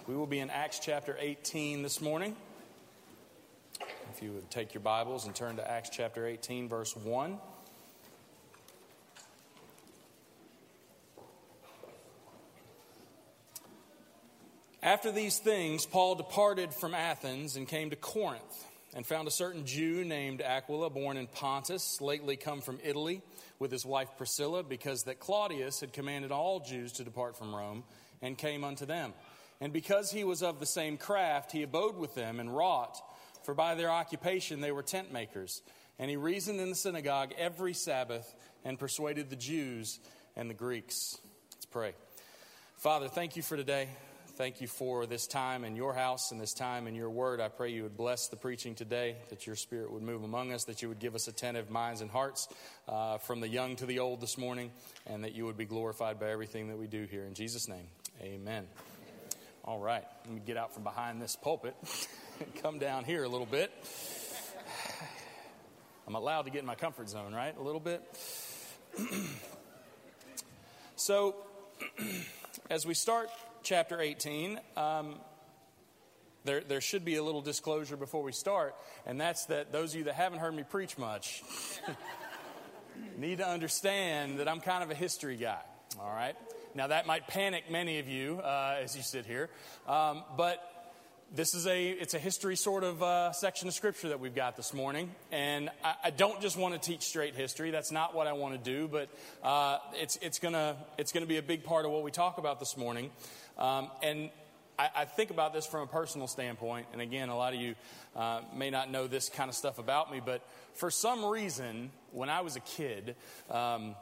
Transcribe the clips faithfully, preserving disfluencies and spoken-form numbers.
We will be in Acts chapter eighteen this morning. If you would take your Bibles and turn to Acts chapter eighteen, verse one. After these things, Paul departed from Athens and came to Corinth, and found a certain Jew named Aquila, born in Pontus, lately come from Italy, with his wife Priscilla, because that Claudius had commanded all Jews to depart from Rome, and came unto them. And because he was of the same craft, he abode with them and wrought, for by their occupation they were tent makers. And he reasoned in the synagogue every Sabbath, and persuaded the Jews and the Greeks. Let's pray. Father, thank you for today. Thank you for this time in your house and this time in your word. I pray you would bless the preaching today, that your spirit would move among us, that you would give us attentive minds and hearts uh, from the young to the old this morning, and that you would be glorified by everything that we do here. In Jesus' name, amen. All right, let me get out from behind this pulpit and come down here a little bit. I'm allowed to get in my comfort zone, right? A little bit. So, as we start chapter eighteen, um, there, there should be a little disclosure before we start, and that's that those of you that haven't heard me preach much need to understand that I'm kind of a history guy, all right? Now, that might panic many of you uh, as you sit here, um, but this is a it's a history sort of uh, section of Scripture that we've got this morning, and I, I don't just want to teach straight history. That's not what I want to do, but uh, it's it's gonna it's gonna be a big part of what we talk about this morning. Um, and I, I think about this from a personal standpoint. And again, a lot of you uh, may not know this kind of stuff about me, but for some reason, when I was a kid, um,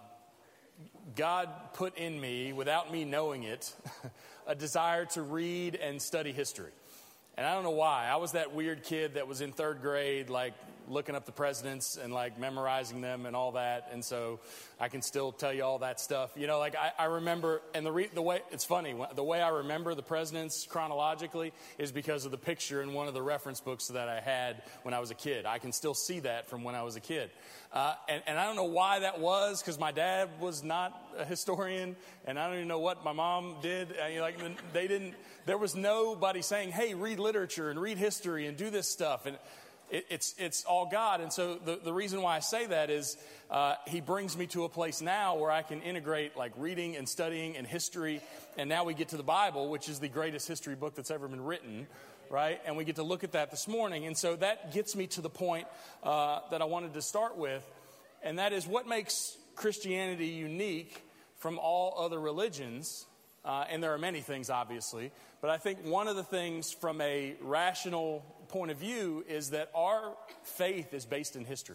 God put in me, without me knowing it, a desire to read and study history. And I don't know why. I was that weird kid that was in third grade, like looking up the presidents and like memorizing them and all that. And so I can still tell you all that stuff. You know, like I, I remember, and the re, the way, it's funny, the way I remember the presidents chronologically is because of the picture in one of the reference books that I had when I was a kid. I can still see that from when I was a kid. Uh, and, and I don't know why that was, because my dad was not a historian, and I don't even know what my mom did. I mean, like they didn't, there was nobody saying, hey, read literature and read history and do this stuff. And it, it's it's all God. And so the, the reason why I say that is uh, he brings me to a place now where I can integrate like reading and studying and history. And now we get to the Bible, which is the greatest history book that's ever been written. Right? And we get to look at that this morning. And so that gets me to the point uh, that I wanted to start with. And that is what makes Christianity unique from all other religions. Uh, and there are many things, obviously. But I think one of the things from a rational point of view is that our faith is based in history.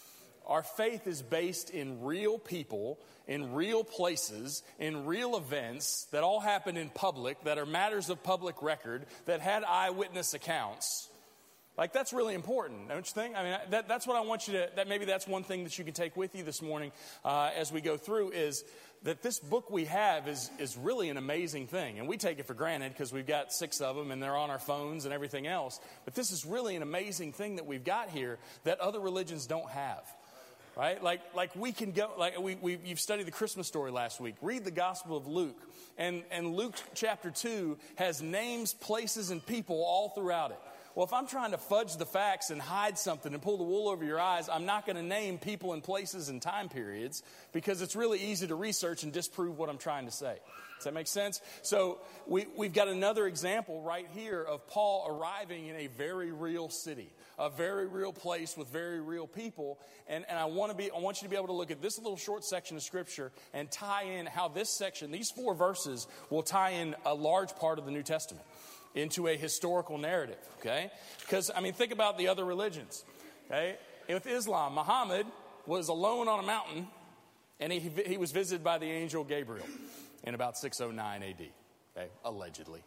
Our faith is based in real people, in real places, in real events that all happen in public, that are matters of public record, that had eyewitness accounts. Like, that's really important, don't you think? I mean, that, that's what I want you to, that maybe that's one thing that you can take with you this morning uh, as we go through is that this book we have is, is really an amazing thing. And we take it for granted because we've got six of them and they're on our phones and everything else. But this is really an amazing thing that we've got here that other religions don't have. Right? Like, like we can go, like we, we, you've studied the Christmas story last week. Read the Gospel of Luke. And, and Luke chapter two has names, places, and people all throughout it. Well, if I'm trying to fudge the facts and hide something and pull the wool over your eyes, I'm not going to name people and places and time periods because it's really easy to research and disprove what I'm trying to say. Does that make sense? So we, we've got another example right here of Paul arriving in a very real city, a very real place with very real people. And, and I want to be, I want you to be able to look at this little short section of Scripture and tie in how this section, these four verses, will tie in a large part of the New Testament into a historical narrative, okay? Because, I mean, think about the other religions, okay? With Islam, Muhammad was alone on a mountain, and he, he was visited by the angel Gabriel in about six oh nine A D, okay? Allegedly.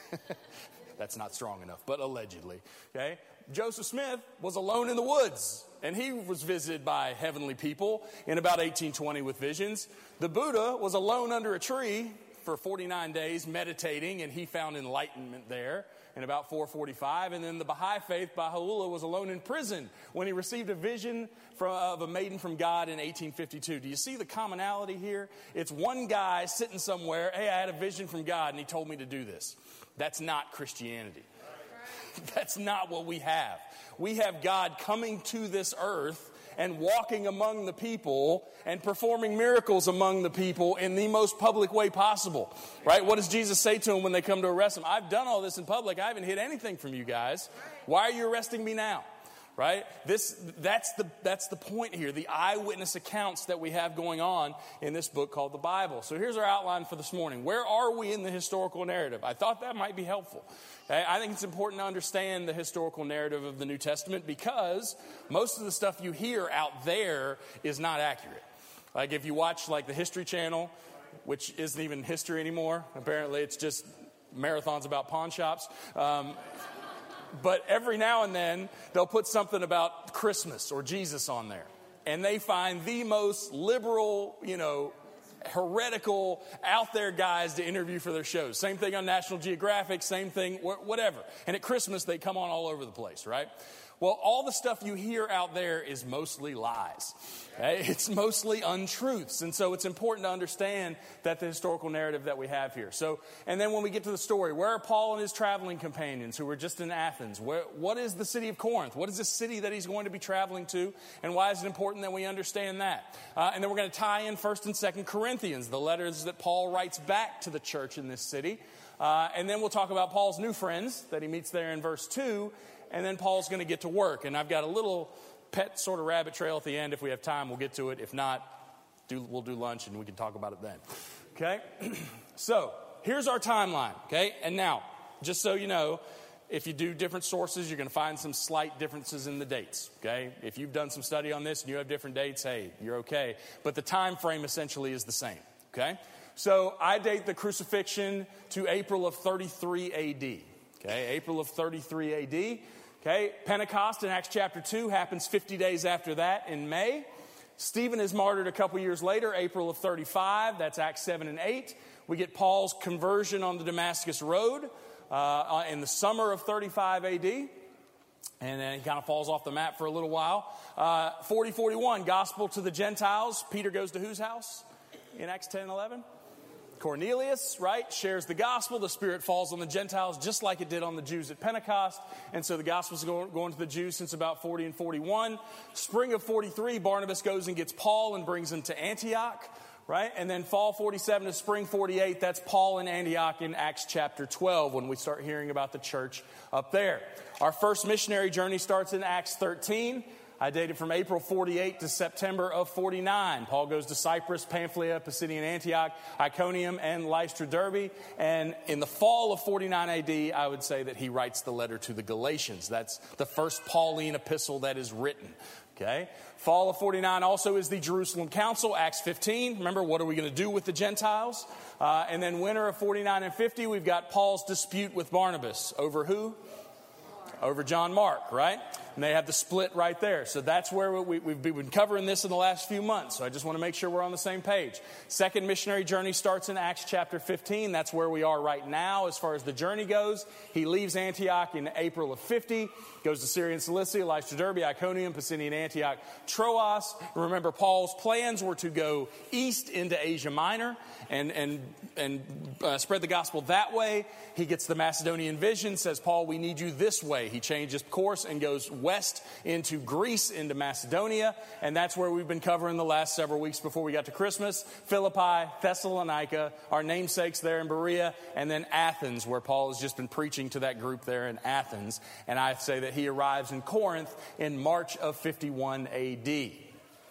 That's not strong enough, but allegedly, okay? Joseph Smith was alone in the woods, and he was visited by heavenly people in about eighteen twenty with visions. The Buddha was alone under a tree for forty-nine days meditating, and he found enlightenment there in about four forty-five. And then the Baha'i faith, Baha'u'llah, was alone in prison when he received a vision from, of a maiden from God in eighteen fifty-two. Do you see the commonality here? It's one guy sitting somewhere, hey, I had a vision from God, and he told me to do this. That's not Christianity. That's not what we have. We have God coming to this earth and walking among the people and performing miracles among the people in the most public way possible. Right? What does Jesus say to them when they come to arrest him? I've done all this in public. I haven't hid anything from you guys. Why are you arresting me now? Right? This, that's the, that's the point here, the eyewitness accounts that we have going on in this book called the Bible. So here's our outline for this morning. Where are we in the historical narrative? I thought that might be helpful. Okay? I think it's important to understand the historical narrative of the New Testament because most of the stuff you hear out there is not accurate. Like if you watch like the History Channel, which isn't even history anymore, apparently it's just marathons about pawn shops. Um, But every now and then, they'll put something about Christmas or Jesus on there. And they find the most liberal, you know, heretical, out there guys to interview for their shows. Same thing on National Geographic, same thing, whatever. And at Christmas, they come on all over the place, right? Well, all the stuff you hear out there is mostly lies. Okay? It's mostly untruths. And so it's important to understand that the historical narrative that we have here. So, and then when we get to the story, where are Paul and his traveling companions who were just in Athens? Where, what is the city of Corinth? What is the city that he's going to be traveling to? And why is it important that we understand that? Uh, and then we're going to tie in First and Second Corinthians, the letters that Paul writes back to the church in this city. Uh, and then we'll talk about Paul's new friends that he meets there in verse two. And then Paul's going to get to work. And I've got a little pet sort of rabbit trail at the end. If we have time, we'll get to it. If not, do, we'll do lunch and we can talk about it then. Okay? So, here's our timeline. Okay? And now, just so you know, if you do different sources, you're going to find some slight differences in the dates. Okay? If you've done some study on this and you have different dates, hey, you're okay. But the time frame essentially is the same. Okay? So, I date the crucifixion to April of thirty-three A D. Okay? April of thirty-three A D. Okay, Pentecost in Acts chapter two happens fifty days after that in May. Stephen is martyred a couple years later, April of thirty-five. That's Acts seven and eight. We get Paul's conversion on the Damascus Road uh, in the summer of thirty-five A D. And then he kind of falls off the map for a little while. Uh, forty forty-one, gospel to the Gentiles. Peter goes to whose house in Acts ten and eleven? Cornelius, right, shares the gospel. The Spirit falls on the Gentiles just like it did on the Jews at Pentecost. And so the gospel's going, going to the Jews since about forty and forty-one. Spring of forty-three, Barnabas goes and gets Paul and brings him to Antioch, right? And then fall forty-seven to spring forty-eight, that's Paul in Antioch in Acts chapter twelve when we start hearing about the church up there. Our first missionary journey starts in Acts thirteen. I dated from April forty-eight to September of forty-nine. Paul goes to Cyprus, Pamphylia, Pisidian Antioch, Iconium, and Lystra Derbe. And in the fall of forty-nine A D, I would say that he writes the letter to the Galatians. That's the first Pauline epistle that is written. Okay? Fall of forty-nine also is the Jerusalem Council, Acts fifteen. Remember, what are we going to do with the Gentiles? Uh, and then winter of forty-nine and fifty, we've got Paul's dispute with Barnabas. Over who? Over John Mark, right? And they have the split right there. So that's where we, we've been covering this in the last few months. So I just want to make sure we're on the same page. Second missionary journey starts in Acts chapter fifteen. That's where we are right now as far as the journey goes. He leaves Antioch in April of fifty. Goes to Syria and Cilicia, Lystra Derbe, Iconium, Pisidian Antioch, Troas. Remember, Paul's plans were to go east into Asia Minor and, and, and uh, spread the gospel that way. He gets the Macedonian vision, says, Paul, we need you this way. He changes course and goes west into Greece, into Macedonia. And that's where we've been covering the last several weeks before we got to Christmas. Philippi, Thessalonica, our namesakes there in Berea, and then Athens, where Paul has just been preaching to that group there in Athens. And I say that he arrives in Corinth in March of fifty-one A D.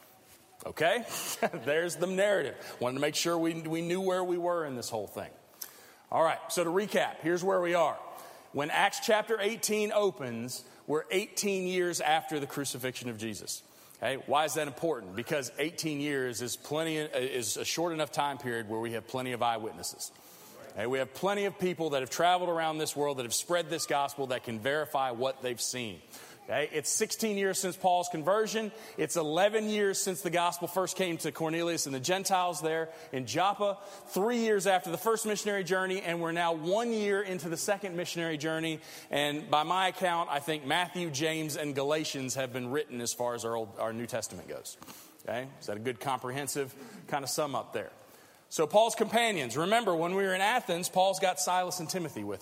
Okay? There's the narrative. Wanted to make sure we, we knew where we were in this whole thing. All right, so to recap, here's where we are. When Acts chapter eighteen opens, we're eighteen years after the crucifixion of Jesus. Okay, why is that important? Because eighteen years is plenty is a short enough time period where we have plenty of eyewitnesses. Okay, we have plenty of people that have traveled around this world that have spread this gospel that can verify what they've seen. Okay, it's sixteen years since Paul's conversion. It's eleven years since the gospel first came to Cornelius and the Gentiles there in Joppa. Three years after the first missionary journey, and we're now one year into the second missionary journey. And by my account, I think Matthew, James, and Galatians have been written as far as our, old, our New Testament goes. Okay, is that a good comprehensive kind of sum up there? So Paul's companions. Remember, when we were in Athens, Paul's got Silas and Timothy with him.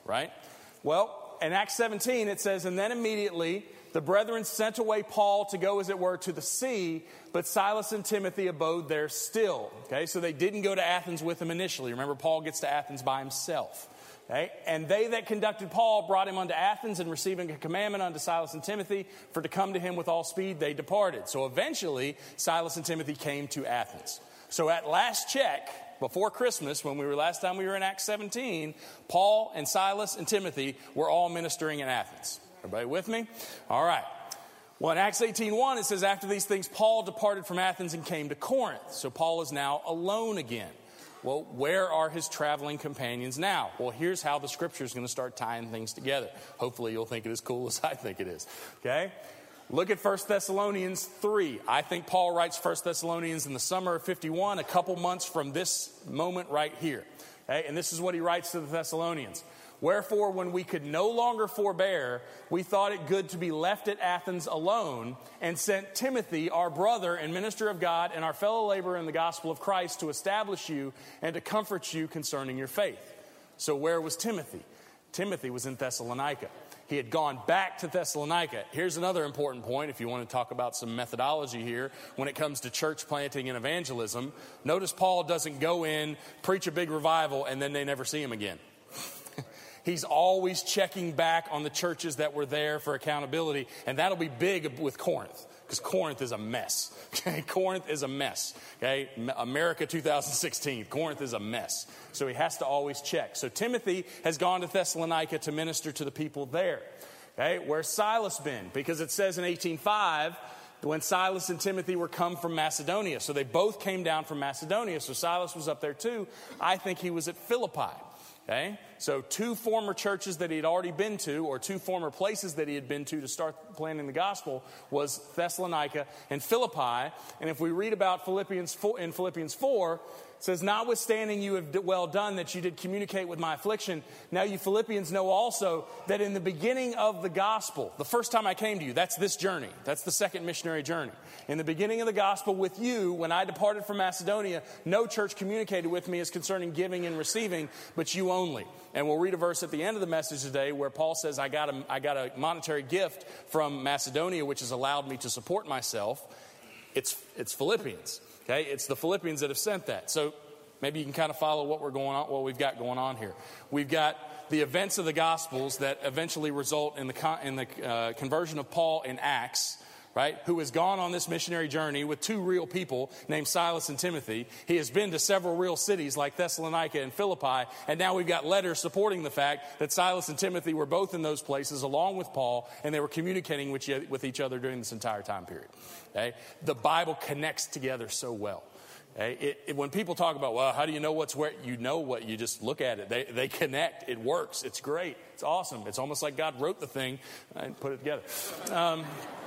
right? Well, in Acts seventeen, it says, and then immediately the brethren sent away Paul to go, as it were, to the sea, but Silas and Timothy abode there still. Okay, so they didn't go to Athens with him initially. Remember, Paul gets to Athens by himself. Okay, and they that conducted Paul brought him unto Athens, and receiving a commandment unto Silas and Timothy for to come to him with all speed, they departed. So eventually, Silas and Timothy came to Athens. So at last check, before Christmas, when we were last time we were in Acts seventeen, Paul and Silas and Timothy were all ministering in Athens. Everybody with me? All right. Well, in Acts eighteen one, it says, after these things, Paul departed from Athens and came to Corinth. So Paul is now alone again. Well, where are his traveling companions now? Well, here's how the scripture is going to start tying things together. Hopefully you'll think it as cool as I think it is. Okay? Look at First Thessalonians three. I think Paul writes First Thessalonians in the summer of fifty-one, a couple months from this moment right here. Okay? And this is what he writes to the Thessalonians. Wherefore, when we could no longer forbear, we thought it good to be left at Athens alone, and sent Timothy, our brother and minister of God, and our fellow laborer in the gospel of Christ, to establish you and to comfort you concerning your faith. So where was Timothy? Timothy was in Thessalonica. He had gone back to Thessalonica. Here's another important point if you want to talk about some methodology here when it comes to church planting and evangelism. Notice Paul doesn't go in, preach a big revival, and then they never see him again. He's always checking back on the churches that were there for accountability, and that'll be big with Corinth, because Corinth is a mess. Okay, Corinth is a mess. Okay, America two thousand sixteen, Corinth is a mess. So he has to always check. So Timothy has gone to Thessalonica to minister to the people there. Okay, where's Silas been? Because it says in eighteen five, when Silas and Timothy were come from Macedonia. So they both came down from Macedonia. So Silas was up there too. I think he was at Philippi. Okay, so two former churches that he had already been to, or two former places that he had been to to start planting the gospel, was Thessalonica and Philippi. And if we read about Philippians four, in Philippians four, it says, notwithstanding you have well done that you did communicate with my affliction, now you Philippians know also that in the beginning of the gospel, the first time I came to you, that's this journey. That's the second missionary journey. In the beginning of the gospel with you, when I departed from Macedonia, no church communicated with me as concerning giving and receiving, but you only. And we'll read a verse at the end of the message today where Paul says, I got a, I got a monetary gift from Macedonia, which has allowed me to support myself. It's, it's Philippians. Okay, it's the Philippians that have sent that. So maybe you can kind of follow what we're going on, what we've got going on here. We've got the events of the Gospels that eventually result in the con- in the uh, conversion of Paul in Acts, right? Who has gone on this missionary journey with two real people named Silas and Timothy. He has been to several real cities like Thessalonica and Philippi, and now we've got letters supporting the fact that Silas and Timothy were both in those places along with Paul, and they were communicating with, with each other during this entire time period. Okay? The Bible connects together so well. Okay? It, it, when people talk about, well, how do you know what's where? You know what, you just look at it. They, they connect. It works. It's great. It's awesome. It's almost like God wrote the thing and put it together. Um,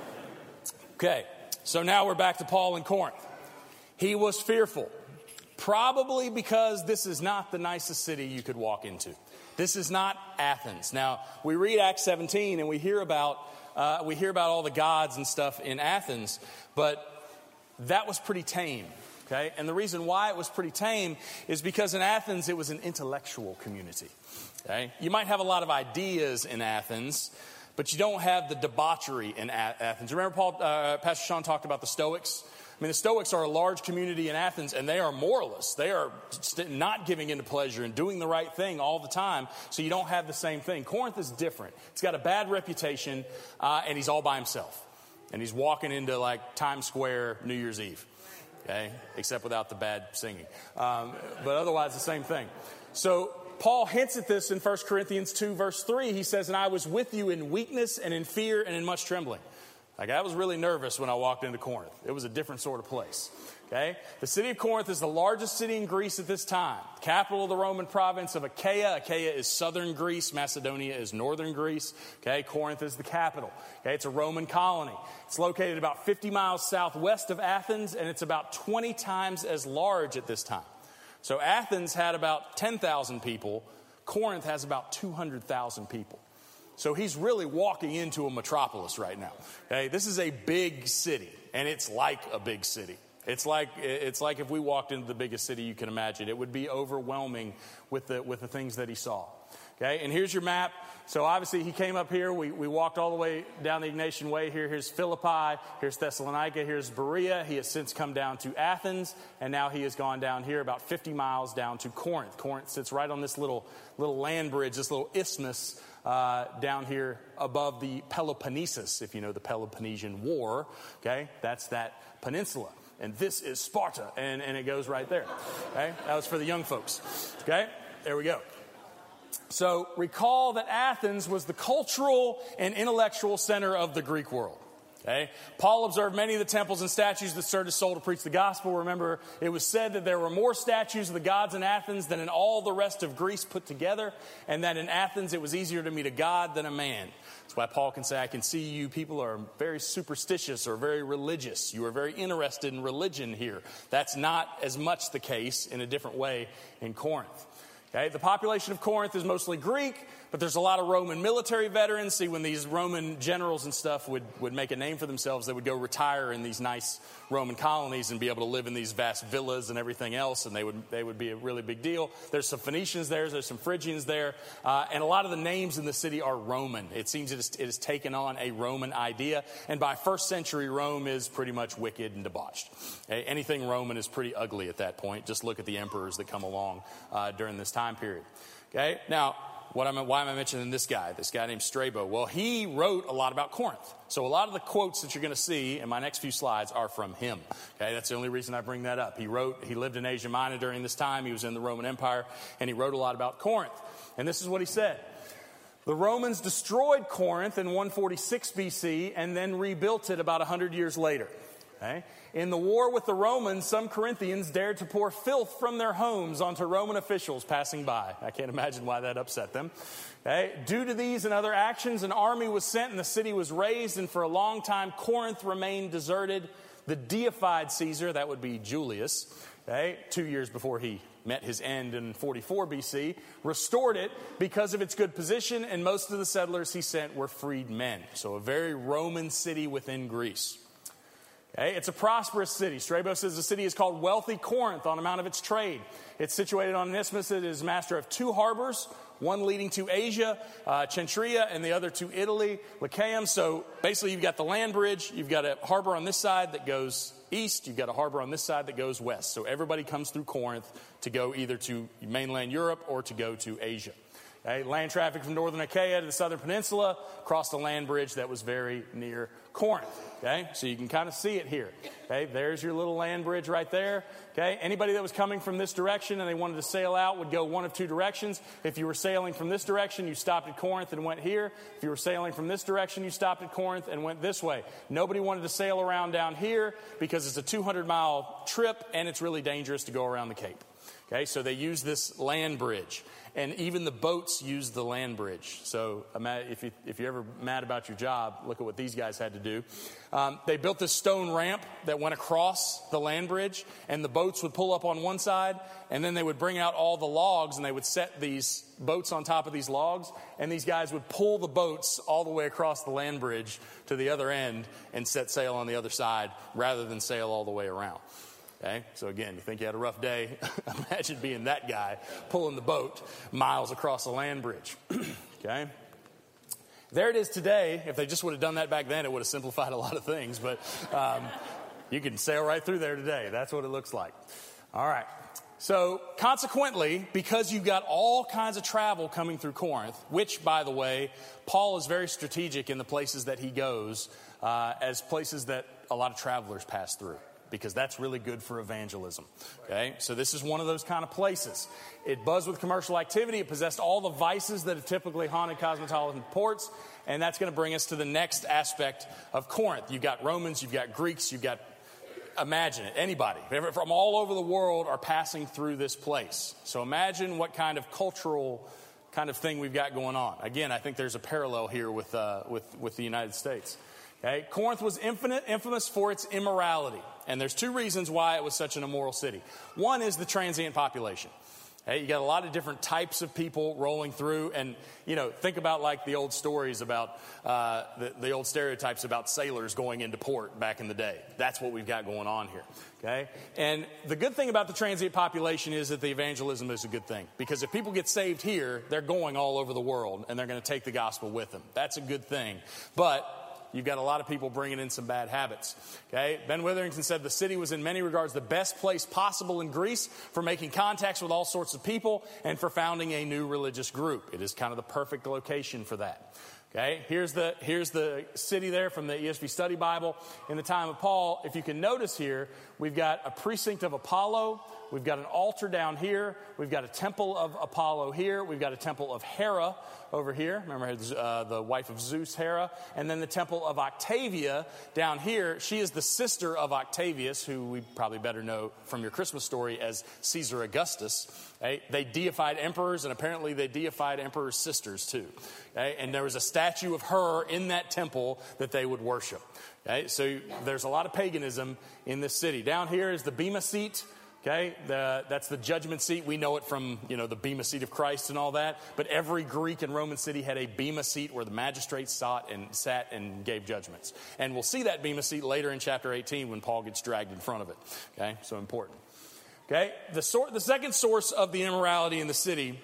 okay, so now we're back to Paul in Corinth. He was fearful, probably because this is not the nicest city you could walk into. This is not Athens. Now, we read Acts seventeen and we hear about uh, we hear about all the gods and stuff in Athens, but that was pretty tame. Okay, and the reason why it was pretty tame is because in Athens it was an intellectual community. Okay, you might have a lot of ideas in Athens, but you don't have the debauchery in Athens. Remember, Paul, uh, Pastor Sean talked about the Stoics. I mean, the Stoics are a large community in Athens, and they are moralists. They are st- not giving into pleasure and doing the right thing all the time, so you don't have the same thing. Corinth is different. It's got a bad reputation, uh, and he's all by himself. And he's walking into, like, Times Square New Year's Eve, okay, except without the bad singing. Um, but otherwise, the same thing. So Paul hints at this in First Corinthians two, verse three. He says, and I was with you in weakness and in fear and in much trembling. Like, I was really nervous when I walked into Corinth. It was a different sort of place. Okay? The city of Corinth is the largest city in Greece at this time. Capital of the Roman province of Achaia. Achaia is southern Greece. Macedonia is northern Greece. Okay? Corinth is the capital. Okay? It's a Roman colony. It's located about fifty miles southwest of Athens, and it's about twenty times as large at this time. So Athens had about ten thousand people. Corinth has about two hundred thousand people. So he's really walking into a metropolis right now. Okay, this is a big city, and it's like a big city. It's like it's like if we walked into the biggest city you can imagine. It would be overwhelming with the with the things that he saw. Okay, and here's your map. So obviously he came up here. We, we walked all the way down the Ignatian Way here. Here's Philippi. Here's Thessalonica. Here's Berea. He has since come down to Athens. And now he has gone down here about fifty miles down to Corinth. Corinth sits right on this little, little land bridge, this little isthmus uh, down here above the Peloponnesus, if you know the Peloponnesian War. Okay, that's that peninsula. And this is Sparta. And, and it goes right there. Okay, that was for the young folks. Okay, there we go. So recall that Athens was the cultural and intellectual center of the Greek world. Okay? Paul observed many of the temples and statues that stirred his soul to preach the gospel. Remember, it was said that there were more statues of the gods in Athens than in all the rest of Greece put together, and that in Athens it was easier to meet a god than a man. That's why Paul can say, I can see you people are very superstitious or very religious. You are very interested in religion here. That's not as much the case in a different way in Corinth. Okay, the population of Corinth is mostly Greek, but there's a lot of Roman military veterans. See, when these Roman generals and stuff would, would make a name for themselves, they would go retire in these nice Roman colonies and be able to live in these vast villas and everything else, and they would they would be a really big deal. There's some Phoenicians there, there's some Phrygians there, uh, and a lot of the names in the city are Roman. It seems it has, it has taken on a Roman idea, and by first century Rome is pretty much wicked and debauched. Okay? Anything Roman is pretty ugly at that point. Just look at the emperors that come along uh, during this time period. Okay, now, What am I, why am I mentioning this guy, this guy named Strabo? Well, he wrote a lot about Corinth. So a lot of the quotes that you're going to see in my next few slides are from him. Okay, that's the only reason I bring that up. He wrote, he lived in Asia Minor during this time. He was in the Roman Empire, and he wrote a lot about Corinth. And this is what he said. The Romans destroyed Corinth in one forty-six B C and then rebuilt it about one hundred years later. Okay? In the war with the Romans, some Corinthians dared to pour filth from their homes onto Roman officials passing by. I can't imagine why that upset them. Okay? Due to these and other actions, an army was sent and the city was razed, and for a long time Corinth remained deserted. The deified Caesar, that would be Julius, okay, two years before he met his end in forty-four B C, restored it because of its good position, and most of the settlers he sent were freed men. So a very Roman city within Greece. Okay, it's a prosperous city. Strabo says the city is called Wealthy Corinth on account of its trade. It's situated on an isthmus. It is master of two harbors, one leading to Asia, uh, Centuria, and the other to Italy, Lycaeum. So basically you've got the land bridge. You've got a harbor on this side that goes east. You've got a harbor on this side that goes west. So everybody comes through Corinth to go either to mainland Europe or to go to Asia. Okay, land traffic from northern Achaia to the southern peninsula across the land bridge that was very near Corinth. Okay, so you can kind of see it here. Okay, there's your little land bridge right there. Okay, anybody that was coming from this direction and they wanted to sail out would go one of two directions. If you were sailing from this direction, you stopped at Corinth and went here. If you were sailing from this direction, you stopped at Corinth and went this way. Nobody wanted to sail around down here because it's a two hundred mile trip and it's really dangerous to go around the Cape. Okay, so they use this land bridge. And even the boats use the land bridge. So if, you, if you're ever mad about your job, look at what these guys had to do. Um, they built this stone ramp that went across the land bridge, and the boats would pull up on one side, and then they would bring out all the logs, and they would set these boats on top of these logs, and these guys would pull the boats all the way across the land bridge to the other end and set sail on the other side rather than sail all the way around. Okay, so again, you think you had a rough day? Imagine being that guy pulling the boat miles across the land bridge. Okay, there it is today. If they just would have done that back then, it would have simplified a lot of things. But um, you can sail right through there today. That's what it looks like. All right. So consequently, because you've got all kinds of travel coming through Corinth, which, by the way, Paul is very strategic in the places that he goes uh, as places that a lot of travelers pass through, because that's really good for evangelism. Okay, so this is one of those kind of places. It buzzed with commercial activity. It possessed all the vices that have typically haunted cosmopolitan ports, and that's going to bring us to the next aspect of Corinth. You've got Romans, you've got Greeks, you've got, imagine it, anybody from all over the world are passing through this place. So imagine what kind of cultural kind of thing we've got going on. Again, I think there's a parallel here with uh, with, with the United States. Okay? Corinth was infinite, infamous for its immorality. And there's two reasons why it was such an immoral city. One is the transient population. Hey, you got a lot of different types of people rolling through, and you know, think about like the old stories about uh, the, the old stereotypes about sailors going into port back in the day. That's what we've got going on here. Okay, and the good thing about the transient population is that the evangelism is a good thing, because if people get saved here, they're going all over the world, and they're going to take the gospel with them. That's a good thing, but you've got a lot of people bringing in some bad habits. Okay, Ben Witherington said the city was in many regards the best place possible in Greece for making contacts with all sorts of people and for founding a new religious group. It is kind of the perfect location for that. Okay, here's the here's the city there from the E S V Study Bible. In the time of Paul, if you can notice here, we've got a precinct of Apollo. We've got an altar down here. We've got a temple of Apollo here. We've got a temple of Hera over here. Remember uh, the wife of Zeus, Hera. And then the temple of Octavia down here. She is the sister of Octavius, who we probably better know from your Christmas story as Caesar Augustus. Okay? They deified emperors, and apparently they deified emperors' sisters too. Okay? And there was a statue of her in that temple that they would worship. Okay? So there's a lot of paganism in this city. Down here is the Bema seat. Okay, the, that's the judgment seat. We know it from, you know, the Bema seat of Christ and all that. But every Greek and Roman city had a Bema seat where the magistrates sat and sat and gave judgments. And we'll see that Bema seat later in chapter eighteen when Paul gets dragged in front of it. Okay, so important. Okay, the, sor- the second source of the immorality in the city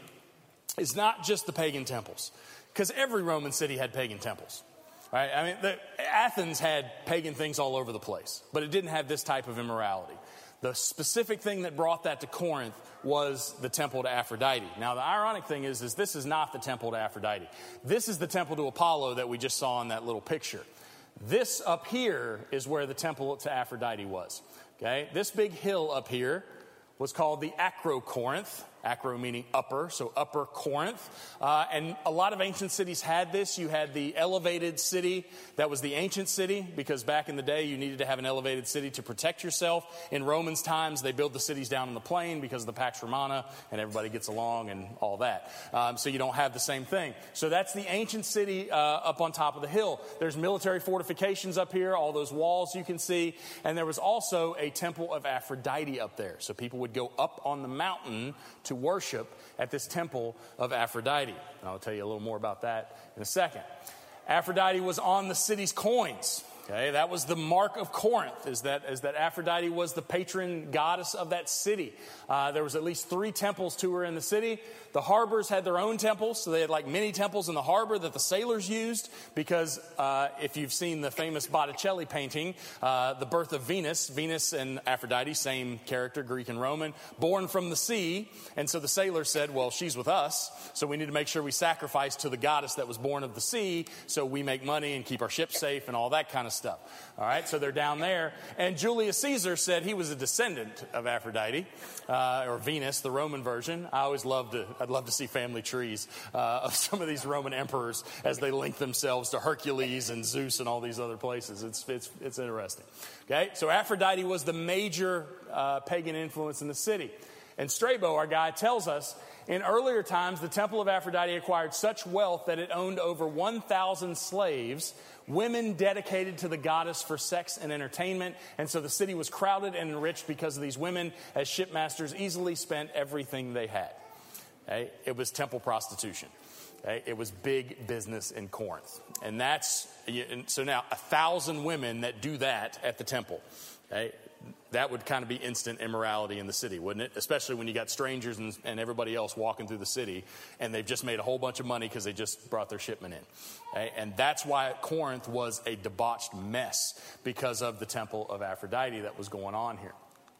is not just the pagan temples, because every Roman city had pagan temples. Right? I mean, the, Athens had pagan things all over the place, but it didn't have this type of immorality. The specific thing that brought that to Corinth was the temple to Aphrodite. Now, the ironic thing is, is this is not the temple to Aphrodite. This is the temple to Apollo that we just saw in that little picture. This up here is where the temple to Aphrodite was. Okay, this big hill up here was called the Acrocorinth. Acro meaning upper, so Upper Corinth. Uh, and a lot of ancient cities had this. You had the elevated city. That was the ancient city, because back in the day you needed to have an elevated city to protect yourself. In Romans times, they build the cities down on the plain because of the Pax Romana, and everybody gets along and all that. Um, so you don't have the same thing. So that's the ancient city uh, up on top of the hill. There's military fortifications up here, all those walls you can see. And there was also a temple of Aphrodite up there. So people would go up on the mountain to to worship at this temple of Aphrodite. And I'll tell you a little more about that in a second. Aphrodite was on the city's coins. Okay, that was the mark of Corinth, is that, is that Aphrodite was the patron goddess of that city. Uh, there was at least three temples to her in the city. The harbors had their own temples, so they had like mini temples in the harbor that the sailors used, because uh, if you've seen the famous Botticelli painting, uh, The Birth of Venus, Venus and Aphrodite, same character, Greek and Roman, born from the sea. And so the sailors said, well, she's with us, so we need to make sure we sacrifice to the goddess that was born of the sea, so we make money and keep our ships safe and all that kind of stuff. All right, so they're down there. And Julius Caesar said he was a descendant of Aphrodite, uh, or Venus, the Roman version. I always love to, I'd love to see family trees uh, of some of these Roman emperors as they link themselves to Hercules and Zeus and all these other places. It's it's it's interesting. Okay, so Aphrodite was the major uh, pagan influence in the city. And Strabo, our guy, tells us, in earlier times, the temple of Aphrodite acquired such wealth that it owned over one thousand slaves, women dedicated to the goddess for sex and entertainment. And so the city was crowded and enriched because of these women, as shipmasters easily spent everything they had. Okay? It was temple prostitution. Okay? It was big business in Corinth. And that's, and so now a thousand women that do that at the temple. Okay? That would kind of be instant immorality in the city, wouldn't it? Especially when you got strangers and, and everybody else walking through the city, and they've just made a whole bunch of money because they just brought their shipment in. Okay? And that's why Corinth was a debauched mess, because of the temple of Aphrodite that was going on here.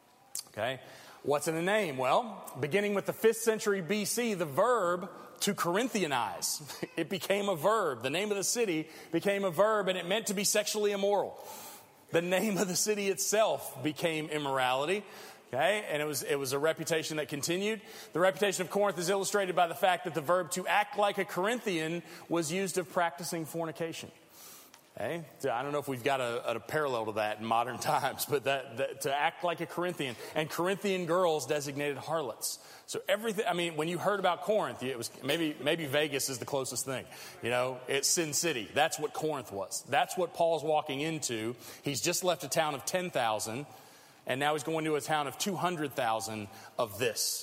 Okay? What's in the name? Well, beginning with the fifth century B C, the verb to Corinthianize. It became a verb. The name of the city became a verb, and it meant to be sexually immoral. The name of the city itself became immorality. Okay, and it was it was a reputation that continued. The reputation of Corinth is illustrated by the fact that the verb to act like a Corinthian was used of practicing fornication. Okay, so I don't know if we've got a, a parallel to that in modern times, but that, that to act like a Corinthian, and Corinthian girls designated harlots. So everything, I mean, when you heard about Corinth, it was maybe maybe Vegas is the closest thing. You know, it's Sin City. That's what Corinth was. That's what Paul's walking into. He's just left a town of ten thousand, and now he's going to a town of two hundred thousand of this.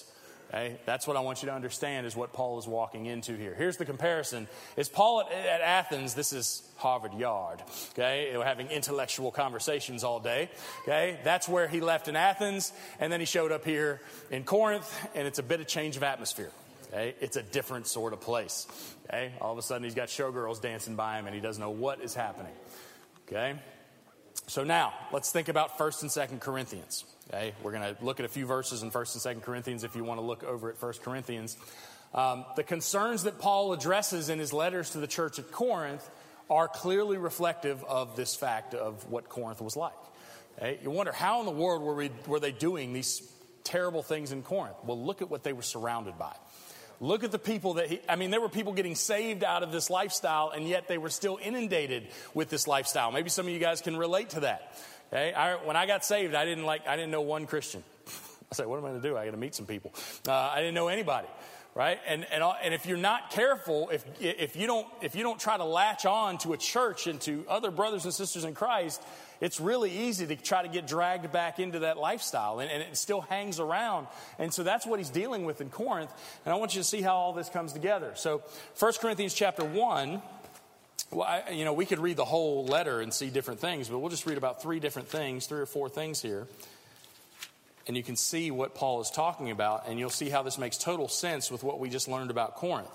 Okay? That's what I want you to understand is what Paul is walking into here. Here's the comparison. Is Paul at, at Athens, this is Harvard Yard, okay? We're having intellectual conversations all day, okay? That's where he left in Athens, and then he showed up here in Corinth, and it's a bit of change of atmosphere, okay? It's a different sort of place, okay? All of a sudden, he's got showgirls dancing by him, and he doesn't know what is happening, okay? So now, let's think about First and Second Corinthians. Okay, we're going to look at a few verses in First and Second Corinthians if you want to look over at First Corinthians. Um, the concerns that Paul addresses in his letters to the church at Corinth are clearly reflective of this fact of what Corinth was like. Okay? You wonder, how in the world were, we, were they doing these terrible things in Corinth? Well, look at what they were surrounded by. Look at the people that he, I mean, there were people getting saved out of this lifestyle, and yet they were still inundated with this lifestyle. Maybe some of you guys can relate to that. Okay, I, when I got saved, I didn't like I didn't know one Christian. I said, "What am I going to do? I got to meet some people." Uh, I didn't know anybody, right? And and and if you're not careful, if if you don't if you don't try to latch on to a church and to other brothers and sisters in Christ, it's really easy to try to get dragged back into that lifestyle, and, and it still hangs around. And so that's what he's dealing with in Corinth. And I want you to see how all this comes together. So, First Corinthians chapter one. Well, I, you know, we could read the whole letter and see different things, but we'll just read about three different things, three or four things here. And you can see what Paul is talking about, and you'll see how this makes total sense with what we just learned about Corinth.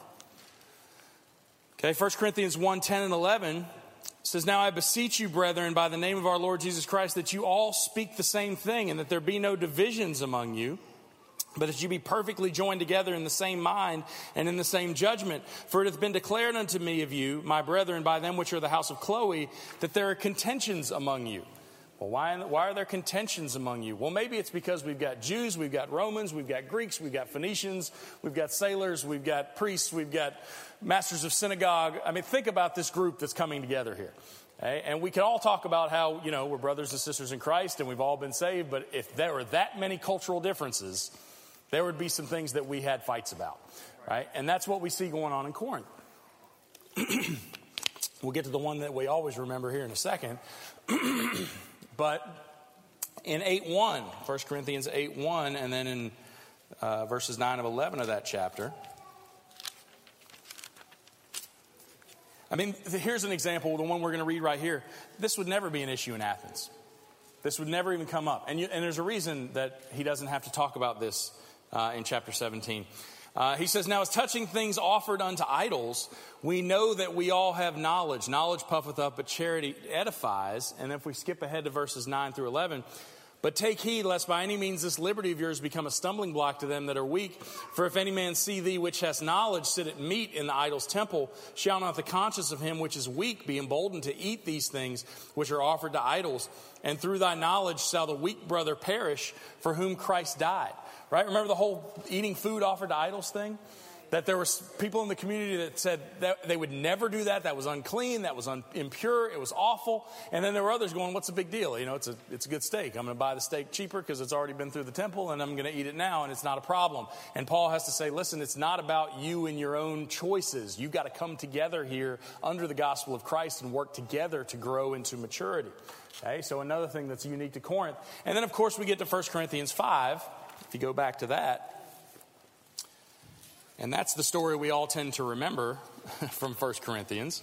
Okay, First Corinthians one, ten and eleven says, "Now I beseech you, brethren, by the name of our Lord Jesus Christ, that you all speak the same thing, and that there be no divisions among you, but that you be perfectly joined together in the same mind and in the same judgment. For it hath been declared unto me of you, my brethren, by them which are the house of Chloe, that there are contentions among you." Well, why, why are there contentions among you? Well, maybe it's because we've got Jews, we've got Romans, we've got Greeks, we've got Phoenicians, we've got sailors, we've got priests, we've got masters of synagogue. I mean, think about this group that's coming together here. Okay? And we can all talk about how, you know, we're brothers and sisters in Christ and we've all been saved, but if there were that many cultural differences, there would be some things that we had fights about, right? And that's what we see going on in Corinth. We'll get to the one that we always remember here in a second. But in eight one, First Corinthians eight one, and then in uh, verses nine of eleven of that chapter. I mean, here's an example, the one we're going to read right here. This would never be an issue in Athens. This would never even come up. And, you, and there's a reason that he doesn't have to talk about this Uh, in chapter seventeen. Uh, he says, "Now as touching things offered unto idols, we know that we all have knowledge. Knowledge puffeth up, but charity edifies." And if we skip ahead to verses nine through eleven, "But take heed, lest by any means this liberty of yours become a stumbling block to them that are weak. For if any man see thee which has knowledge sit at meat in the idol's temple, shall not the conscience of him which is weak be emboldened to eat these things which are offered to idols? And through thy knowledge shall the weak brother perish for whom Christ died." Right? Remember the whole eating food offered to idols thing? That there were people in the community that said that they would never do that. That was unclean. That was un- impure. It was awful. And then there were others going, "What's the big deal? You know, it's a it's a good steak. I'm going to buy the steak cheaper because it's already been through the temple, and I'm going to eat it now, and it's not a problem." And Paul has to say, listen, it's not about you and your own choices. You've got to come together here under the gospel of Christ and work together to grow into maturity. Okay, so another thing that's unique to Corinth. And then, of course, we get to First Corinthians five. If you go back to that. And that's the story we all tend to remember from First Corinthians.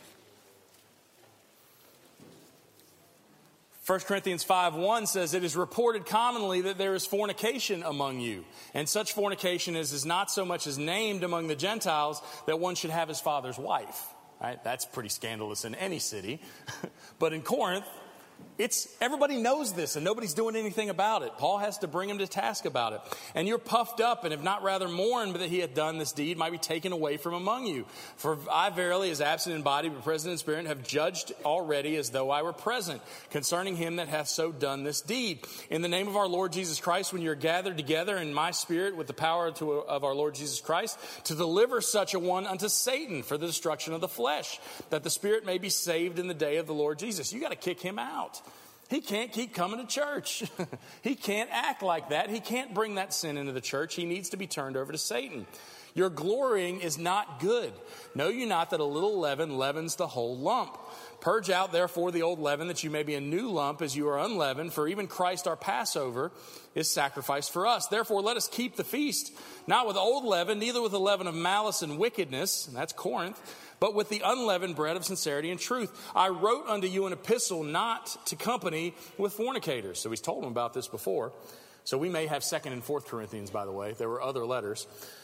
First Corinthians five one says, "It is reported commonly that there is fornication among you, and such fornication as is not so much as named among the Gentiles, that one should have his father's wife." Right? That's pretty scandalous in any city. But in Corinth, it's everybody knows this and nobody's doing anything about it. Paul has to bring him to task about it. "And you're puffed up, and have not rather mourned that he hath done this deed might be taken away from among you. For I verily, as absent in body but present in spirit, have judged already as though I were present concerning him that hath so done this deed. In the name of our Lord Jesus Christ, when you're gathered together in my spirit with the power to, of our Lord Jesus Christ, to deliver such a one unto Satan for the destruction of the flesh, that the spirit may be saved in the day of the Lord Jesus." You got to kick him out. He can't keep coming to church. He can't act like that. He can't bring that sin into the church. He needs to be turned over to Satan. Your glorying is not good. Know you not that a little leaven leavens the whole lump? Purge out therefore the old leaven, that you may be a new lump as you are unleavened. For even Christ our Passover is sacrificed for us. Therefore let us keep the feast, not with old leaven, neither with the leaven of malice and wickedness, and that's Corinth, but with the unleavened bread of sincerity and truth. I wrote unto you an epistle not to company with fornicators. So he's told them about this before. So we may have second and fourth Corinthians, by the way. There were other letters,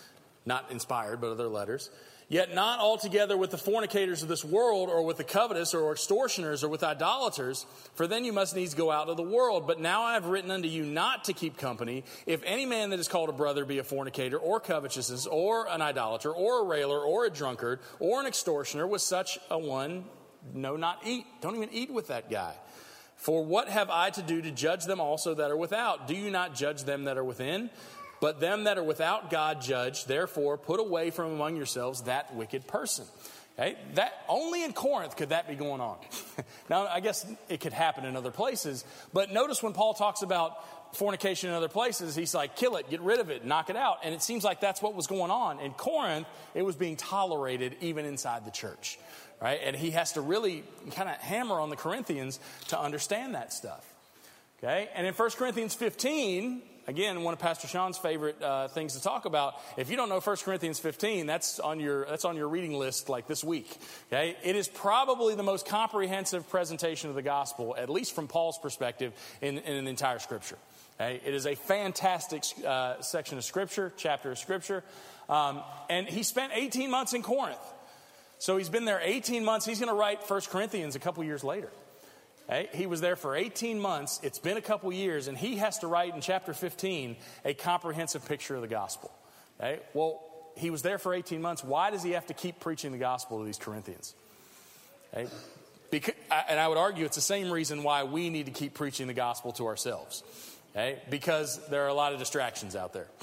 not inspired, but other letters. Yet not altogether with the fornicators of this world, or with the covetous, or extortioners, or with idolaters, for then you must needs go out of the world. But now I have written unto you not to keep company, if any man that is called a brother be a fornicator, or covetous, or an idolater, or a railer, or a drunkard, or an extortioner, with such a one, no, not eat. Don't even eat with that guy. For what have I to do to judge them also that are without? Do you not judge them that are within? But them that are without God judge. Therefore put away from among yourselves that wicked person. Okay? That only in Corinth could that be going on. Now, I guess it could happen in other places. But notice when Paul talks about fornication in other places, he's like, kill it, get rid of it, knock it out. And it seems like that's what was going on. In Corinth, it was being tolerated even inside the church. Right? And he has to really kind of hammer on the Corinthians to understand that stuff. Okay? And in First Corinthians fifteen, again, one of Pastor Sean's favorite uh, things to talk about. If you don't know First Corinthians fifteen, that's on your that's on your reading list like this week. Okay? It is probably the most comprehensive presentation of the gospel, at least from Paul's perspective, in, in an entire Scripture. Okay? It is a fantastic uh, section of Scripture, chapter of Scripture. Um, and he spent eighteen months in Corinth. So he's been there eighteen months. He's going to write First Corinthians a couple years later. Okay? He was there for eighteen months. It's been a couple years, and he has to write in chapter fifteen a comprehensive picture of the gospel. Okay? Well, he was there for eighteen months. Why does he have to keep preaching the gospel to these Corinthians? Okay? Because, and I would argue it's the same reason why we need to keep preaching the gospel to ourselves. Okay? Because there are a lot of distractions out there.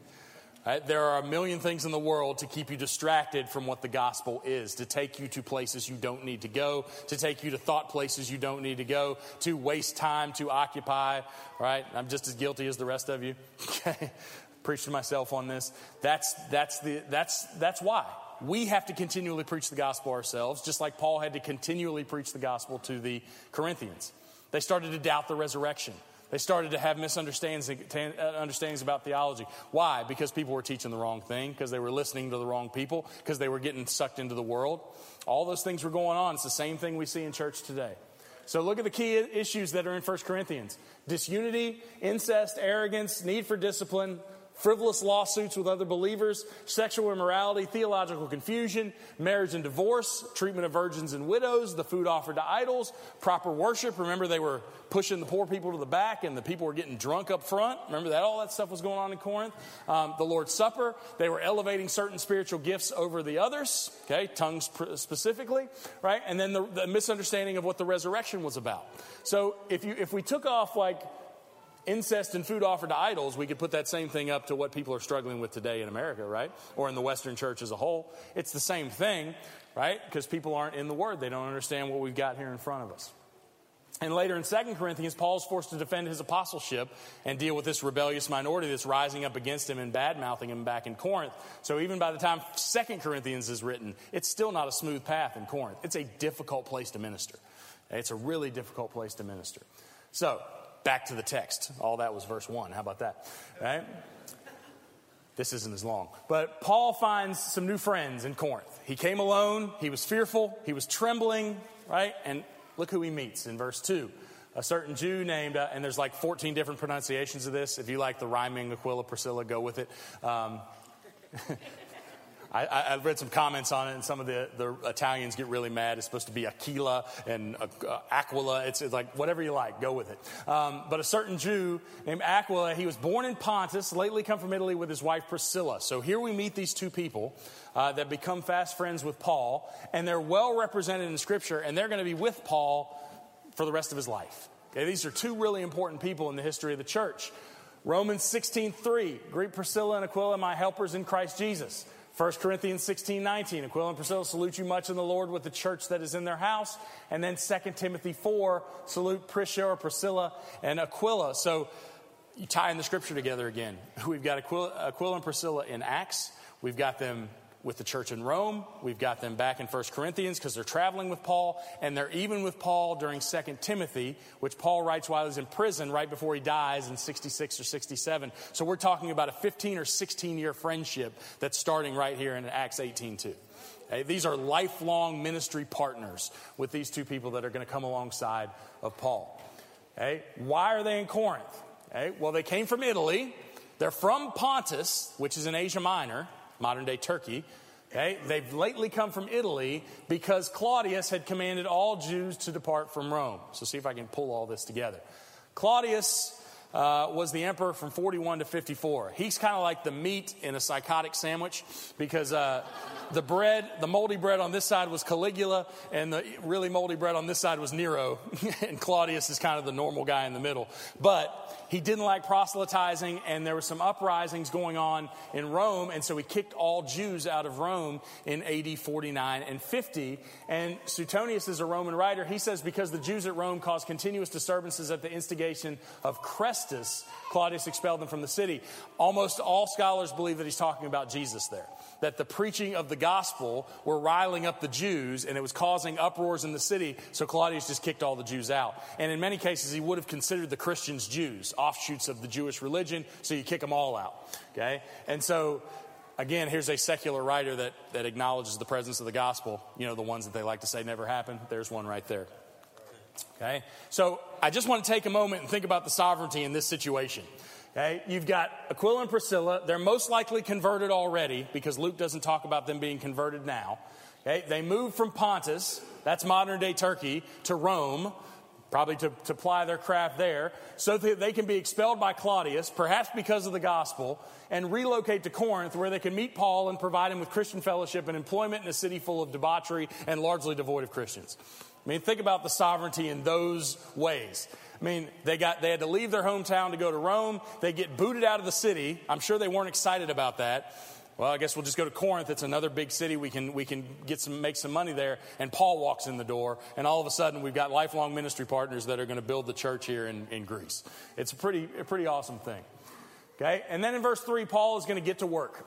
Right? There are a million things in the world to keep you distracted from what the gospel is, to take you to places you don't need to go, to take you to thought places you don't need to go, to waste time, to occupy. Right? I'm just as guilty as the rest of you. Okay, preaching myself on this. That's that's the that's that's why we have to continually preach the gospel ourselves, just like Paul had to continually preach the gospel to the Corinthians. They started to doubt the resurrection. They started to have misunderstandings understandings about theology. Why? Because people were teaching the wrong thing, because they were listening to the wrong people, because they were getting sucked into the world. All those things were going on. It's the same thing we see in church today. So look at the key issues that are in First Corinthians. Disunity, incest, arrogance, need for discipline, frivolous lawsuits with other believers, sexual immorality, theological confusion, marriage and divorce, treatment of virgins and widows, the food offered to idols, proper worship. Remember, they were pushing the poor people to the back and the people were getting drunk up front. Remember that? All that stuff was going on in Corinth. Um, the Lord's Supper, they were elevating certain spiritual gifts over the others, okay, tongues specifically, right? And then the, the misunderstanding of what the resurrection was about. So if you if we took off like incest and food offered to idols, we could put that same thing up to what people are struggling with today in America, right? Or in the Western church as a whole. It's the same thing, right? Because people aren't in the Word. They don't understand what we've got here in front of us. And later in Second Corinthians, Paul's forced to defend his apostleship and deal with this rebellious minority that's rising up against him and bad-mouthing him back in Corinth. So even by the time Second Corinthians is written, it's still not a smooth path in Corinth. It's a difficult place to minister. It's a really difficult place to minister. So, back to the text. All that was verse one. How about that? Right? This isn't as long. But Paul finds some new friends in Corinth. He came alone. He was fearful. He was trembling. Right? And look who he meets in verse two. A certain Jew named, uh, and there's like fourteen different pronunciations of this. If you like the rhyming Aquila, Priscilla, go with it. Um, I, I read some comments on it, and some of the, the Italians get really mad. It's supposed to be Aquila and uh, Aquila. It's, it's like whatever you like, go with it. Um, but a certain Jew named Aquila, he was born in Pontus, lately come from Italy with his wife Priscilla. So here we meet these two people uh, that become fast friends with Paul, and they're well represented in Scripture, and they're going to be with Paul for the rest of his life. Okay, these are two really important people in the history of the church. Romans sixteen three, greet Priscilla and Aquila, my helpers in Christ Jesus. First Corinthians sixteen nineteen, Aquila and Priscilla salute you much in the Lord with the church that is in their house. And then Second Timothy four, salute Prisca or Priscilla and Aquila. So you tie in the Scripture together again. We've got Aquila, Aquila and Priscilla in Acts. We've got them with the church in Rome. We've got them back in First Corinthians because they're traveling with Paul. And they're even with Paul during Second Timothy, which Paul writes while he's in prison right before he dies in sixty-six or sixty-seven. So we're talking about a fifteen or sixteen year friendship that's starting right here in Acts eighteen two. Okay? These are lifelong ministry partners with these two people that are going to come alongside of Paul. Okay? Why are they in Corinth? Okay? Well, they came from Italy. They're from Pontus, which is in Asia Minor, modern-day Turkey. Okay? They've lately come from Italy because Claudius had commanded all Jews to depart from Rome. So see if I can pull all this together. Claudius uh, was the emperor from forty-one to fifty-four. He's kind of like the meat in a psychotic sandwich because uh, the bread, the moldy bread on this side was Caligula, and the really moldy bread on this side was Nero. And Claudius is kind of the normal guy in the middle. But he didn't like proselytizing, and there were some uprisings going on in Rome, and so he kicked all Jews out of Rome in A D forty-nine and fifty. And Suetonius is a Roman writer. He says because the Jews at Rome caused continuous disturbances at the instigation of Chrestus, Claudius expelled them from the city. Almost all scholars believe that he's talking about Jesus there, that the preaching of the gospel were riling up the Jews, and it was causing uproars in the city, so Claudius just kicked all the Jews out. And in many cases, he would have considered the Christians Jews, offshoots of the Jewish religion, so you kick them all out, okay? And so, again, here's a secular writer that, that acknowledges the presence of the gospel. You know, the ones that they like to say never happened. There's one right there, okay? So I just want to take a moment and think about the sovereignty in this situation. Okay, you've got Aquila and Priscilla. They're most likely converted already because Luke doesn't talk about them being converted now. Okay, they moved from Pontus, that's modern-day Turkey, to Rome, probably to, to ply their craft there, so that they can be expelled by Claudius, perhaps because of the gospel, and relocate to Corinth where they can meet Paul and provide him with Christian fellowship and employment in a city full of debauchery and largely devoid of Christians. I mean, think about the sovereignty in those ways. I mean, they got they had to leave their hometown to go to Rome. They get booted out of the city. I'm sure they weren't excited about that. Well, I guess we'll just go to Corinth. It's another big city. We can we can get some make some money there. And Paul walks in the door, and all of a sudden we've got lifelong ministry partners that are going to build the church here in, in Greece. It's a pretty a pretty awesome thing. Okay, and then in verse three, Paul is going to get to work.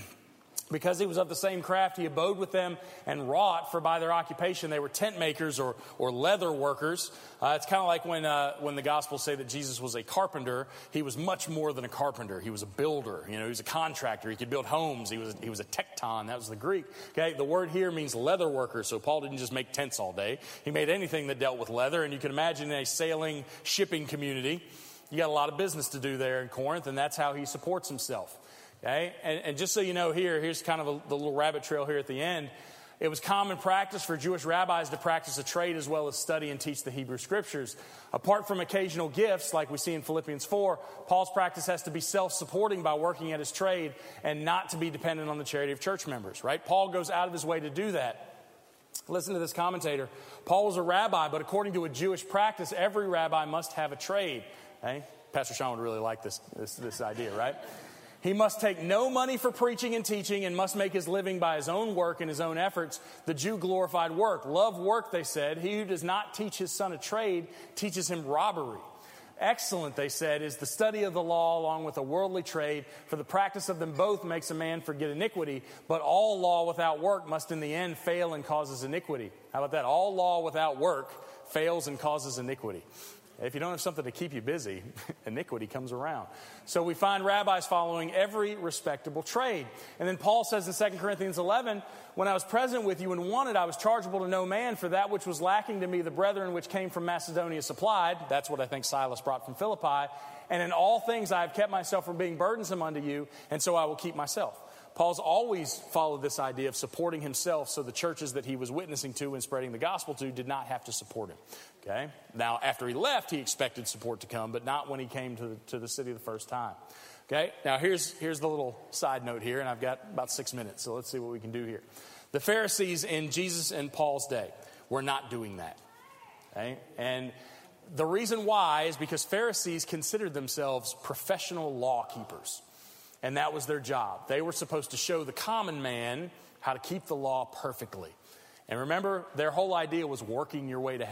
Because he was of the same craft, he abode with them and wrought, for by their occupation they were tent makers or, or leather workers. Uh, it's kind of like when uh, when the Gospels say that Jesus was a carpenter. He was much more than a carpenter. He was a builder. You know, he was a contractor. He could build homes. He was he was a tekton. That was the Greek. Okay, the word here means leather worker. So Paul didn't just make tents all day. He made anything that dealt with leather. And you can imagine in a sailing shipping community, you got a lot of business to do there in Corinth, and that's how he supports himself. Okay, and, and just so you know here, here's kind of a, the little rabbit trail here at the end. It was common practice for Jewish rabbis to practice a trade as well as study and teach the Hebrew Scriptures. Apart from occasional gifts, like we see in Philippians four, Paul's practice has to be self-supporting by working at his trade and not to be dependent on the charity of church members, right? Paul goes out of his way to do that. Listen to this commentator. Paul was a rabbi, but according to a Jewish practice, every rabbi must have a trade. Okay? Pastor Sean would really like this, this, this idea, right? He must take no money for preaching and teaching and must make his living by his own work and his own efforts. The Jew glorified work. Love work, they said. He who does not teach his son a trade teaches him robbery. Excellent, they said, is the study of the law along with a worldly trade, for the practice of them both makes a man forget iniquity. But all law without work must in the end fail and causes iniquity. How about that? All law without work fails and causes iniquity. If you don't have something to keep you busy, iniquity comes around. So we find rabbis following every respectable trade. And then Paul says in Second Corinthians eleven, when I was present with you and wanted, I was chargeable to no man, for that which was lacking to me, the brethren which came from Macedonia supplied. That's what I think Silas brought from Philippi. And in all things I have kept myself from being burdensome unto you, and so I will keep myself. Paul's always followed this idea of supporting himself, so the churches that he was witnessing to and spreading the gospel to did not have to support him. Okay. Now, after he left, he expected support to come, but not when he came to the, to the city the first time. Okay. Now, here's here's the little side note here, and I've got about six minutes, so let's see what we can do here. The Pharisees in Jesus and Paul's day were not doing that. Okay. And the reason why is because Pharisees considered themselves professional law keepers. And that was their job. They were supposed to show the common man how to keep the law perfectly. And remember, their whole idea was working your way to heaven.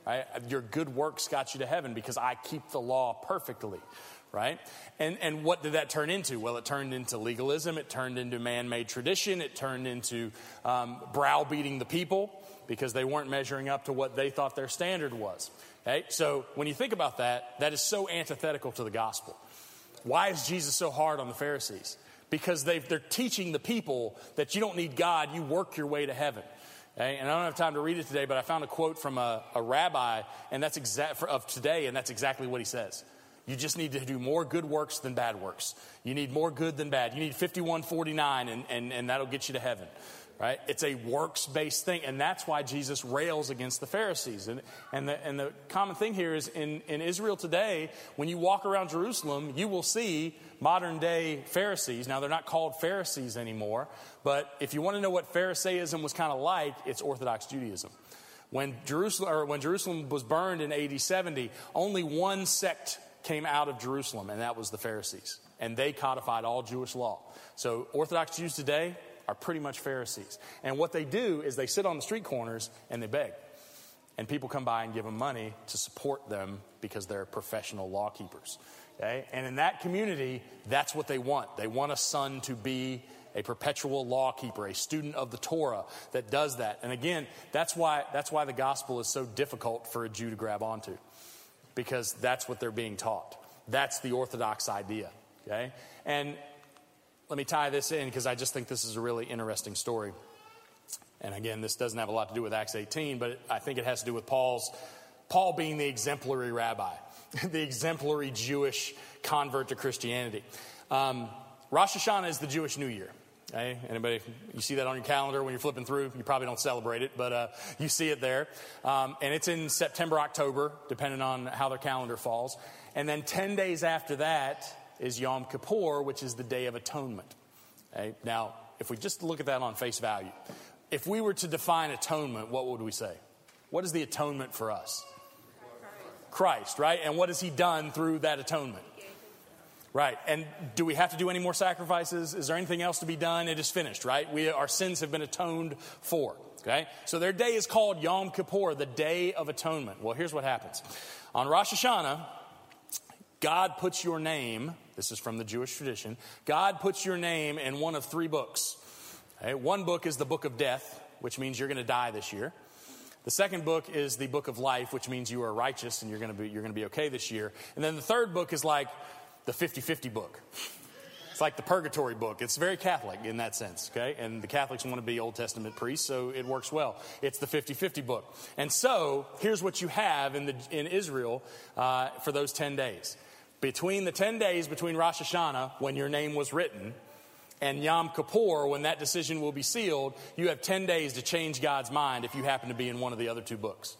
right? Your good works got you to heaven because I keep the law perfectly, right? And and what did that turn into? Well, it turned into legalism. It turned into man-made tradition. It turned into um, browbeating the people because they weren't measuring up to what they thought their standard was. Okay? So when you think about that, that is so antithetical to the gospel. Why is Jesus so hard on the Pharisees? Because they've, they're teaching the people that you don't need God, you work your way to heaven. Okay? And I don't have time to read it today, but I found a quote from a, a rabbi, and that's exact of today, and that's exactly what he says. You just need to do more good works than bad works. You need more good than bad. You need fifty-one forty-nine, and, and, and that'll get you to heaven. Right? It's a works-based thing, and that's why Jesus rails against the Pharisees. And, and, the, and the common thing here is in, in Israel today, when you walk around Jerusalem, you will see modern-day Pharisees. Now, they're not called Pharisees anymore, but if you want to know what Pharisaism was kind of like, it's Orthodox Judaism. When Jerusalem, or when Jerusalem was burned in A D seventy, only one sect came out of Jerusalem, and that was the Pharisees. And they codified all Jewish law. So Orthodox Jews today are pretty much Pharisees. And what they do is they sit on the street corners and they beg. And people come by and give them money to support them because they're professional law keepers. Okay? And in that community, that's what they want. They want a son to be a perpetual law keeper, a student of the Torah that does that. And again, that's why that's why the gospel is so difficult for a Jew to grab onto. Because that's what they're being taught. That's the Orthodox idea. Okay? And let me tie this in because I just think this is a really interesting story. And again, this doesn't have a lot to do with Acts eighteen, but I think it has to do with Paul's, Paul being the exemplary rabbi, the exemplary Jewish convert to Christianity. Um, Rosh Hashanah is the Jewish New Year. Okay? Anybody, you see that on your calendar when you're flipping through? You probably don't celebrate it, but uh, you see it there. Um, and it's in September, October, depending on how their calendar falls. And then ten days after that is Yom Kippur, which is the Day of Atonement. Okay? Now, if we just look at that on face value, if we were to define atonement, what would we say? What is the atonement for us? Christ, right? And what has he done through that atonement? Right. And do we have to do any more sacrifices? Is there anything else to be done? It is finished, right? We, our sins have been atoned for. Okay? So their day is called Yom Kippur, the Day of Atonement. Well, here's what happens. On Rosh Hashanah, God puts your name, this is from the Jewish tradition, God puts your name in one of three books. Okay? One book is the book of death, which means you're going to die this year. The second book is the book of life, which means you are righteous and you're going to be, you're going to be okay this year. And then the third book is like the fifty-fifty book. It's like the purgatory book. It's very Catholic in that sense, okay? And the Catholics want to be Old Testament priests, so it works well. It's the fifty-fifty book. And so here's what you have in the in Israel uh, for those ten days. Between the ten days between Rosh Hashanah, when your name was written, and Yom Kippur, when that decision will be sealed, you have ten days to change God's mind if you happen to be in one of the other two books.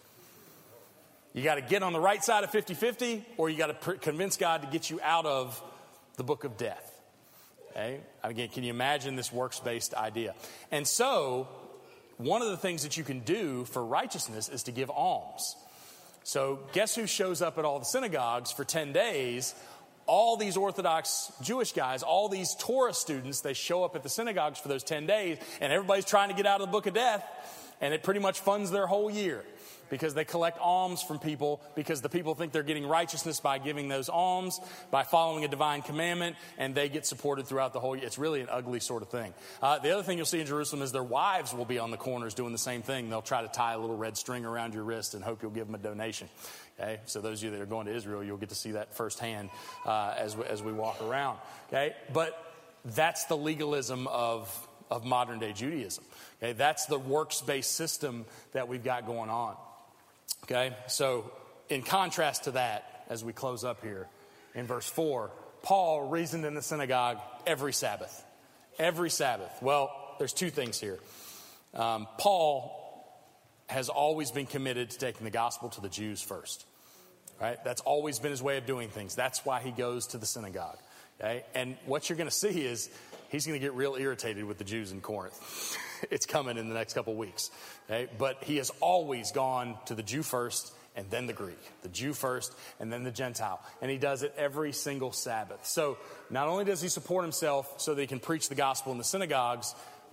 You got to get on the right side of fifty-fifty, or you got to pr- convince God to get you out of the book of death. Okay? Again, can you imagine this works-based idea? And so, one of the things that you can do for righteousness is to give alms. So, guess who shows up at all the synagogues for ten days? All these Orthodox Jewish guys, all these Torah students, they show up at the synagogues for those ten days, and everybody's trying to get out of the book of death, and it pretty much funds their whole year. Because they collect alms from people, because the people think they're getting righteousness by giving those alms, by following a divine commandment, and they get supported throughout the whole year. It's really an ugly sort of thing. Uh, the other thing you'll see in Jerusalem is their wives will be on the corners doing the same thing. They'll try to tie a little red string around your wrist and hope you'll give them a donation. Okay, so those of you that are going to Israel, you'll get to see that firsthand uh, as we, as we walk around. Okay, but that's the legalism of of modern day Judaism. Okay, that's the works-based system that we've got going on. Okay, so in contrast to that, as we close up here in verse four, Paul reasoned in the synagogue every Sabbath. Every Sabbath. Well, there's two things here. Um, Paul has always been committed to taking the gospel to the Jews first. Right? That's always been his way of doing things. That's why he goes to the synagogue. Okay? And what you're going to see is he's going to get real irritated with the Jews in Corinth. It's coming in the next couple weeks. Okay? But he has always gone to the Jew first and then the Greek. The Jew first and then the Gentile. And he does it every single Sabbath. So not only does he support himself so that he can preach the gospel in the synagogues,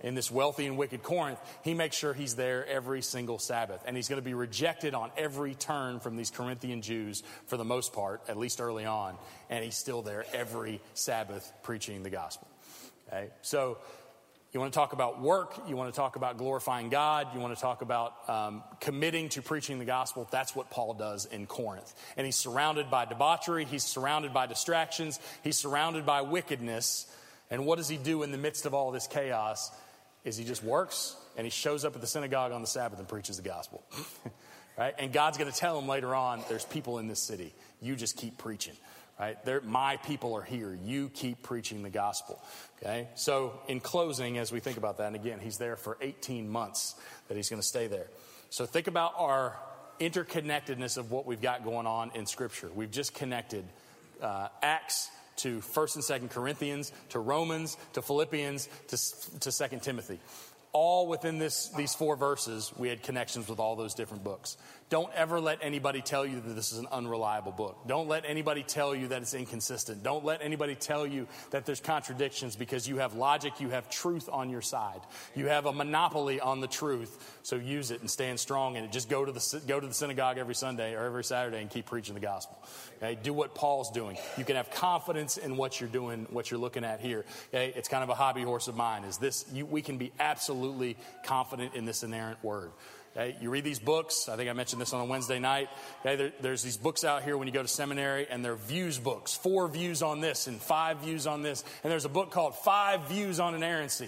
in this wealthy and wicked Corinth, he makes sure he's there every single Sabbath. And he's going to be rejected on every turn from these Corinthian Jews for the most part, at least early on. And he's still there every Sabbath preaching the gospel. Okay? So you want to talk about work, you want to talk about glorifying God, you want to talk about um, committing to preaching the gospel. That's what Paul does in Corinth. And he's surrounded by debauchery, he's surrounded by distractions, he's surrounded by wickedness. And what does he do in the midst of all this chaos? Is he just works and he shows up at the synagogue on the Sabbath and preaches the gospel. Right? And God's going to tell him later on, there's people in this city. You just keep preaching. Right? They're, my people are here. You keep preaching the gospel. Okay? So in closing, as we think about that, and again, he's there for eighteen months that he's going to stay there. So think about our interconnectedness of what we've got going on in Scripture. We've just connected uh, Acts to First and Second Corinthians, to Romans, to Philippians, to, to Second Timothy. All within this, these four verses, we had connections with all those different books. Don't ever let anybody tell you that this is an unreliable book. Don't let anybody tell you that it's inconsistent. Don't let anybody tell you that there's contradictions, because you have logic, you have truth on your side. You have a monopoly on the truth, so use it and stand strong in it. Just go to the go to the synagogue every Sunday or every Saturday and keep preaching the gospel. Okay? Do what Paul's doing. You can have confidence in what you're doing, what you're looking at here. Okay? It's kind of a hobby horse of mine. Is this? You, we can be absolutely confident in this inerrant word. Okay, you read these books. I think I mentioned this on a Wednesday night. Okay, there, there's these books out here when you go to seminary, and they're views books. Four views on this and five views on this. And there's a book called Five Views on Inerrancy.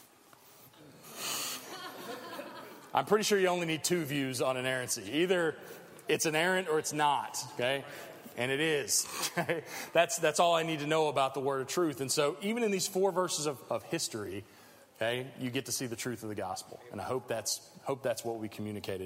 I'm pretty sure you only need two views on inerrancy. Either it's inerrant or it's not. Okay, and it is. that's that's all I need to know about the word of truth. And so even in these four verses of, of history, okay, you get to see the truth of the gospel. And I hope that's hope that's what we communicated.